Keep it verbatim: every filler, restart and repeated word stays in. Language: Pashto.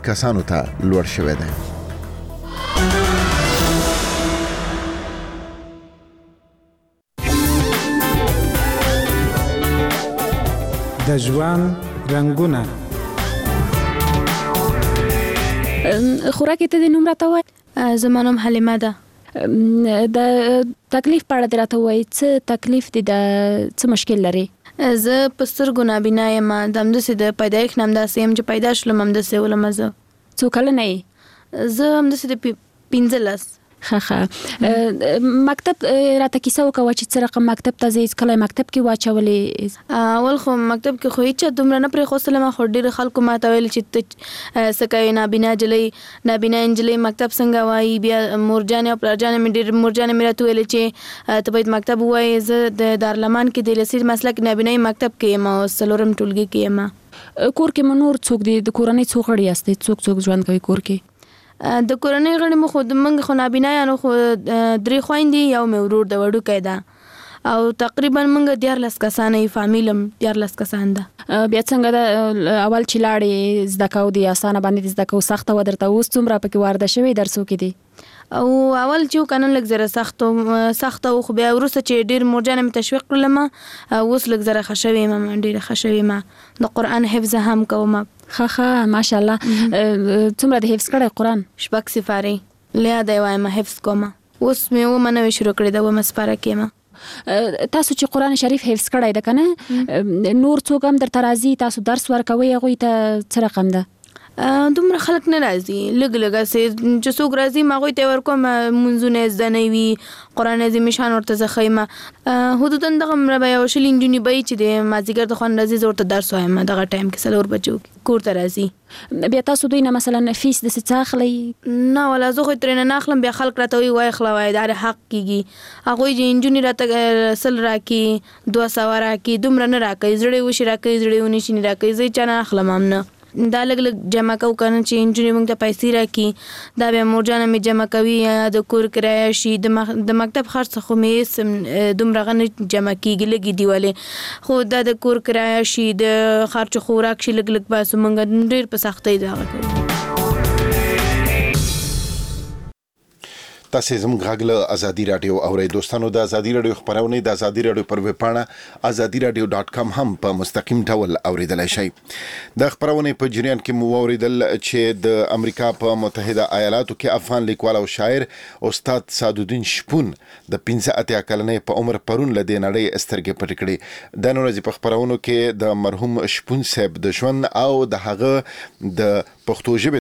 کسانو ته لوړ شوی دی. د ژوند رنګونه. خوراک ته د نوم راته وای. زما نوم حلیمه ده. د تکلیف په اړه دې راته وای، څه تکلیف دی، د څه مشکل لري؟ زه په سترګو نابینا یم، د همداسې د پیدایښت نه همداسې یم چې پیدا شلم همداسې ولم. زه څو کلنه یې؟ زه همداسې د پنځلس. ښه ښه. مکتب راته کیسه وکوه چې څه رقم مکتب ته ځې، کله مکتب کې واچولې؟ اول خو مکتب کې خو هیچا دومره نه پرېښودلم، خو ډېرو خلکو ماته ویل چې ته څه کوې، نابینا نجلۍ نابینا نجلۍ مکتب څنګه وایي. بیا مورجانې او پلارجانې مې ډېر مورجانې مې راته ویلې چې ته باید مکتب ووایې. زه د دارالامان کې د لسیر مسلک نابینایي مکتب کې یم او څلورم ټولګي کې یم. کور کې مو نور څوک دي؟ د کورنۍ څو غړي یاستئ؟ څوک څوک ژوند کوي کور کې؟ د کورنۍ غړي مو خو موږ خو نابینایانو خو درې خویندې، یو مې ورور د وړوکی ده، او تقریبا موږ دیارلس کسانه یې، فامیل هم دیارلس کسان ده. بیا څنګه ده اول چې لاړې زده کوو د اسانه باندې زده کوو سخته وه درته؟ اوس څومره پکې وارده شوې درسو کې دي؟ او اول چې کنه لږ زره سخت سخت او خو بیا وروسته چې ډېر مورجانې مې تشویق کړلم، اوس لږ زره ښه شوې یم، ډېره ښه شوې یم. د قرآن حفظ هم کوم. ښه ښه ماشاءالله. څومره د حفظ کړی قرآن؟ شپږ سپارې له یاده یې وایم حفظ کوم. اوس مې اومه نوې شروع کړې ده، اومه سپاره کې یم. تاسو چې قرآن شریف حفظ کړی ده که نه، نور څوک هم درته راځي تاسو درس ورکوئ هغوی ته، څه رقم ده؟ دومره خلک نه راځي، لږ لږ هسې چې څوک راځي ما هغوی ته یې ورکوم. مونځونه یې زده نه وي، قرآن عظیم شان ورته زه ښیم. حدودا دغه به یو شل نجونې به وي چې د مازدیګر د خوند راځي، زه ورته درس وایم دغه ټایم کې څلور بجو کور ته راځي. بیا تاسو دوی نه مثلا فیس داسې څه اخلئ؟ نه ولا زه خو ترې نه اخلم. بیا خلک راته وایي وایي اخله وایي دا حق کېږي. هغوی چې نجونې راته سل راکړي، دوه سوه راکړي، دومره نه راکوي. زړې وشي راکوي، زړې ونشي نه راکوي. زه چا نه اخلم هم نه. دا لږ لږ جمع کوو که نه چې نجونې موږ ته پیسې راکړي، دا بیا مورجانه مې جمع کوي، د کور کرایه شي، د مکتب خرڅ خو مې هېڅ دومره هغه نه جمع کېږي، لږې دي ولې، خو دا د کور کرایه شي، د خرچ خوراک شي، لږ لږ باسو. موږ ډېر په سختۍ دغه کوو. تاسې زموږ غږ له ازادي راډیو اورئ. دوستانو د ازادي راډیو خپرونې د ازادي راډیو پر ویب پاڼه ازادي راډیو ډاټ کام هم په مستقیم ډول اوریدلی شئ. د خپرونې په جریان کې مو واوریدل چې د امریکا په متحده ایالاتو کې افغان لیکوال او شاعر استاد سعدالدین شپون د پنځه اتیا کلنۍ په عمر پرون له دې نړۍ سترګې پټې کړې. د نن ورځې په خپرونو کې د مرحوم شپون صاحب د ژوند او د هغه د پښتو ژبې